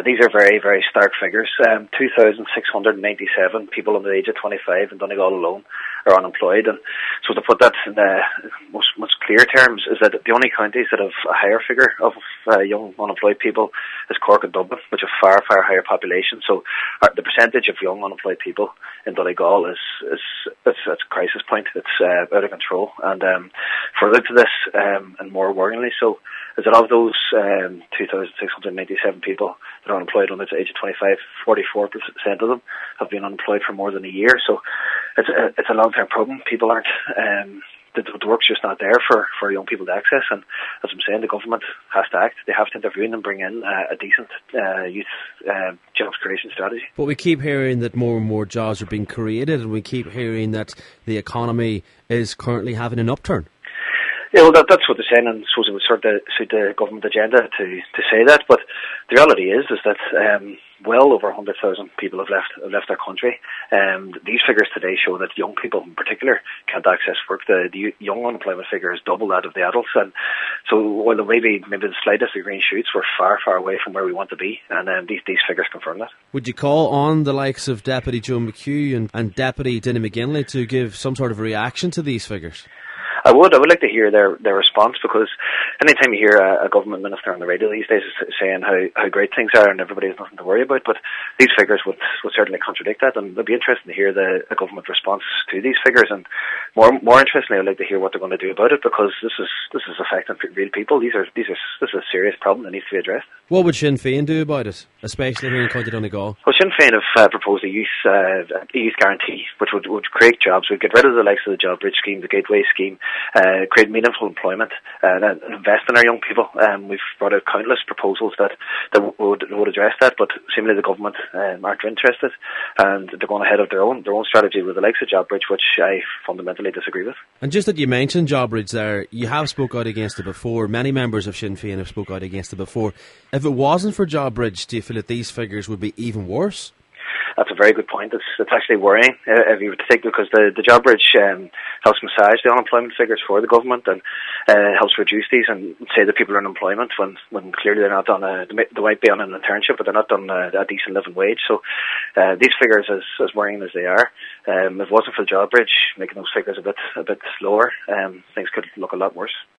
These are very, very stark figures. 2,697 people under the age of 25 in Donegal alone are unemployed. And so to put that in most clear terms is that the only counties that have a higher figure of young unemployed people is Cork and Dublin, which have far, far higher population. So the percentage of young unemployed people in Donegal is a crisis point. It's out of control. And further to this, and more worryingly so, is that of those 2,697 people that are unemployed under the age of 25, 44% of them have been unemployed for more than a year. So it's a long-term problem. People aren't, the work's just not there for young people to access. And as I'm saying, the government has to act. They have to intervene and bring in a decent youth jobs creation strategy. But we keep hearing that more and more jobs are being created, and we keep hearing that the economy is currently having an upturn. Yeah, well, that's what they're saying, and I suppose it would sort of suit the government agenda to say that. But the reality is that well over 100,000 people have left our country. These figures today show that young people, in particular, can't access work. The young unemployment figure is double that of the adults, and so while there may be the slightest of green shoots, we're far, far away from where we want to be, and these figures confirm that. Would you call on the likes of Deputy Joe McHugh and Deputy Dinny McGinley to give some sort of reaction to these figures? I would like to hear their response, because anytime you hear a government minister on the radio these days saying how great things are and everybody has nothing to worry about, but these figures would certainly contradict that, and it'd be interesting to hear the government response to these figures, and more interestingly, I'd like to hear what they're going to do about it, because this is affecting real people. This is a serious problem that needs to be addressed. What would Sinn Féin do about it, especially here in County Donegal? Well, Sinn Féin have proposed a youth guarantee, which would create jobs. We'd get rid of the likes of the Job Bridge scheme, the Gateway scheme, create meaningful employment, and invest in our young people. We've brought out countless proposals that would address that, but seemingly the government aren't interested, and they're going ahead of their own strategy with the likes of Job Bridge, which I fundamentally disagree with. And just that you mentioned Job Bridge there, you have spoke out against it before. Many members of Sinn Féin have spoke out against it before. If it wasn't for Job Bridge, do you feel that these figures would be even worse? That's a very good point. It's actually worrying if you were to think, because the Job Bridge helps massage the unemployment figures for the government, and helps reduce these and say that people are in employment when clearly they're not on they might be on an internship, but they're not on a decent living wage. So these figures, as worrying as they are, if it wasn't for the Job Bridge making those figures a bit lower, things could look a lot worse.